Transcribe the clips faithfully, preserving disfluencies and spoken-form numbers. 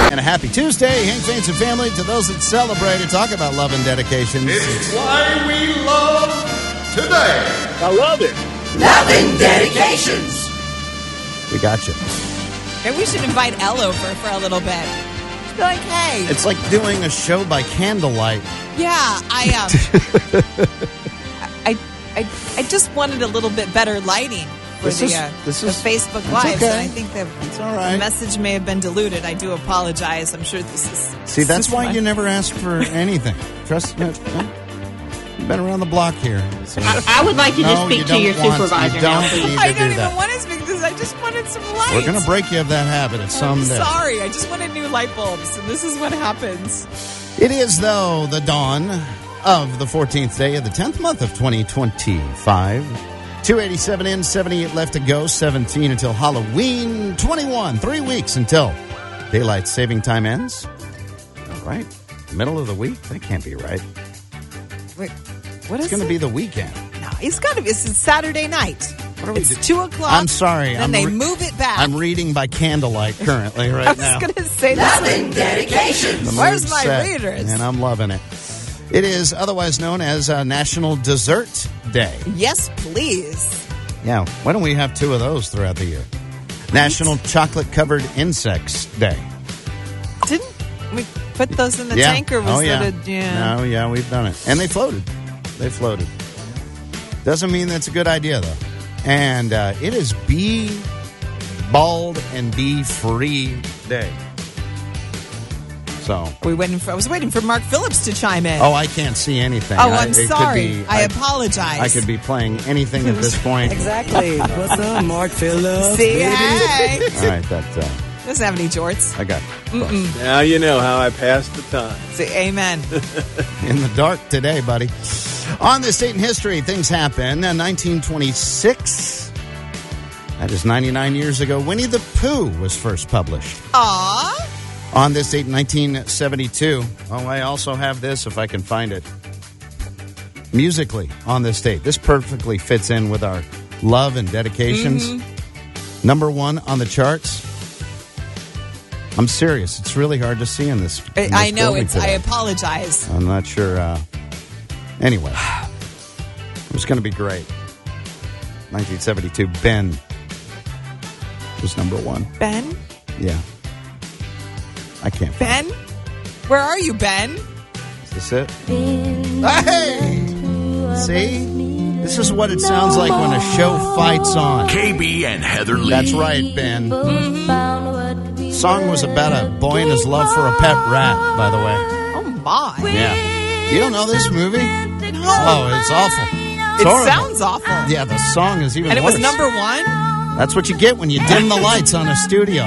And a happy Tuesday, Hank Faints and family, to those that celebrate and talk about love and dedications. It's why we love today. I love it. Love and dedications. We got you. Maybe we should invite Elle over for a little bit. Just be like, hey. It's like doing a show by candlelight. Yeah, I um, I, I, I just wanted a little bit better lighting for This the, is- uh, this the is- Facebook it's Live. okay. And I think the, It's all right. the message may have been diluted. I do apologize. I'm sure this is. See, that's this is why my- you never ask for anything. Trust me. You've been around the block here. So- I, I would like you to No, speak you to your don't want- supervisor you now, don't please. need to I do don't even that. want to speak because I just wanted some lights. We're going to break you of that habit at some I'm day. sorry. I just wanted new light bulbs, and this is what happens. It is, though, the dawn of the fourteenth day of the tenth month of twenty twenty-five. two eighty-seven in, seventy-eight left to go, seventeen until Halloween, twenty-one, three weeks until daylight saving time ends. All right. Middle of the week? That can't be right. Wait, what is It's going to it? be the weekend. No, it's got to be. It's Saturday night. What are we It's do- two o'clock. I'm sorry. Then I'm they re- move it back. I'm reading by candlelight currently right I was now. going to say Love this. and dedications. The Where's mood's my set, readers? And I'm loving it. It is otherwise known as uh, National Dessert Day. Yes, please. Yeah, why don't we have two of those throughout the year? National Chocolate Covered Insects Day. Didn't we put those in the yeah. tank, or was oh, yeah. that a yeah? No, yeah, we've done it. And they floated. They floated. Doesn't mean that's a good idea, though. And uh, it is Bee Bald and Bee Free Day. So. We waiting for. I was waiting for Mark Phillips to chime in. Oh, I can't see anything. Oh, I- I'm it could sorry. be- I, apologize. I could be playing anything at this point. Exactly. What's up, Mark Phillips? See, baby? hey. All right, that uh, Doesn't have any jorts. I got Mm-mm. Now you know how I pass the time. See, amen. in the dark today, buddy. On this date in history, things happen. In nineteen twenty-six, that is ninety-nine years ago, Winnie the Pooh was first published. Aw. On this date in nineteen seventy-two, oh, I also have this if I can find it. Musically, on this date, this perfectly fits in with our love and dedications. Mm-hmm. Number one on the charts. I'm serious. It's really hard to see in this. I, in this I know. building It's. I today. apologize. I'm not sure. Uh, anyway, it was going to be great. nineteen seventy-two, Ben was number one. Ben. Yeah. I can't. Ben. Where are you, Ben? Is this it? Hey! See? This is what it sounds like when a show fights on. K B and Heather Lee. That's right, Ben. The song was about a boy and his love for a pet rat, by the way. Oh my. Yeah. You don't know this movie? Oh, it's awful. It's It horrible. sounds awful. Yeah, the song is even And it worse. was number one. That's what you get when you dim the lights on a studio.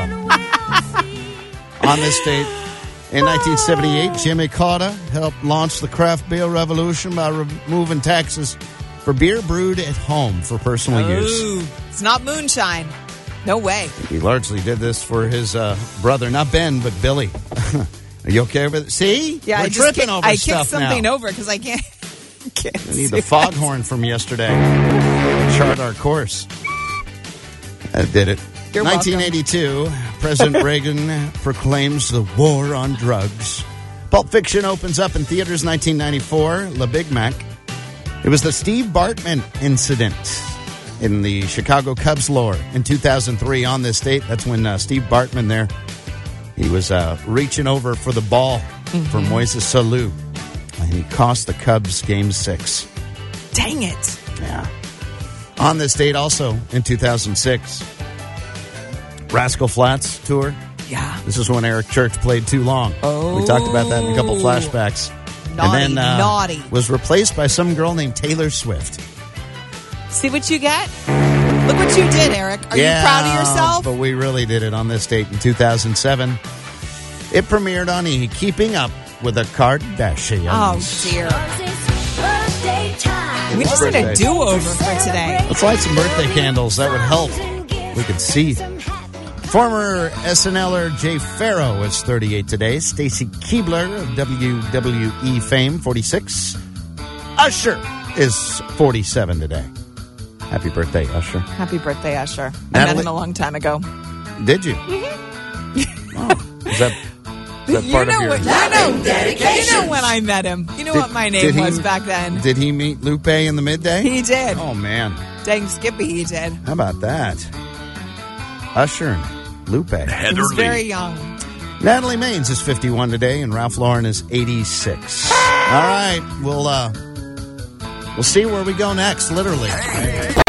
On this date, in nineteen seventy-eight, Jimmy Carter helped launch the craft beer revolution by removing taxes for beer brewed at home for personal use. Ooh, it's not moonshine. No way. He largely did this for his uh, brother, not Ben, but Billy. Are you okay with it? See? Yeah, We're I just tripping kick- over I stuff kicked something now. over because I can't. can't I need see the foghorn from yesterday to chart our course. That did it. You're nineteen eighty-two, President Reagan proclaims the war on drugs. Pulp Fiction opens up in theaters nineteen ninety-four. La Big Mac. It was the Steve Bartman incident in the Chicago Cubs lore in two thousand three. On this date, that's when uh, Steve Bartman there, he was uh, reaching over for the ball Mm-hmm. for Moises Alou, and he cost the Cubs game six. Dang it. Yeah. On this date also in two thousand six, Rascal Flatts tour. Yeah. This is when Eric Church played Too Long. Oh. We talked about that in a couple flashbacks. Naughty, and then uh, naughty. was replaced by some girl named Taylor Swift. See what you get? Look what you did, Eric. Are Yeah, you proud of yourself? But we really did it on this date in two thousand seven. It premiered on E! Keeping Up with the Kardashians. Oh, dear. We just need a Birthday. do-over for today. Let's light some birthday candles. That would help. We could see. Former SNLer Jay Farrow is thirty-eight today. Stacy Keibler of W W E fame, forty-six. Usher is forty-seven today. Happy birthday, Usher. Happy birthday, Usher. I met Natalie- him a long time ago. Did you? Oh, is that Is that You part know of your... what? You know, you dedications. know when I met him. You know Did- what my did name he- was back then. Did he meet Lupe in the midday? He did. Oh, man. Dang Skippy, he did. How about that? Usher and Lupe. He was very young. Natalie Maines is fifty-one today, and Ralph Lauren is eighty-six. All right, we'll uh, we'll see where we go next. Literally.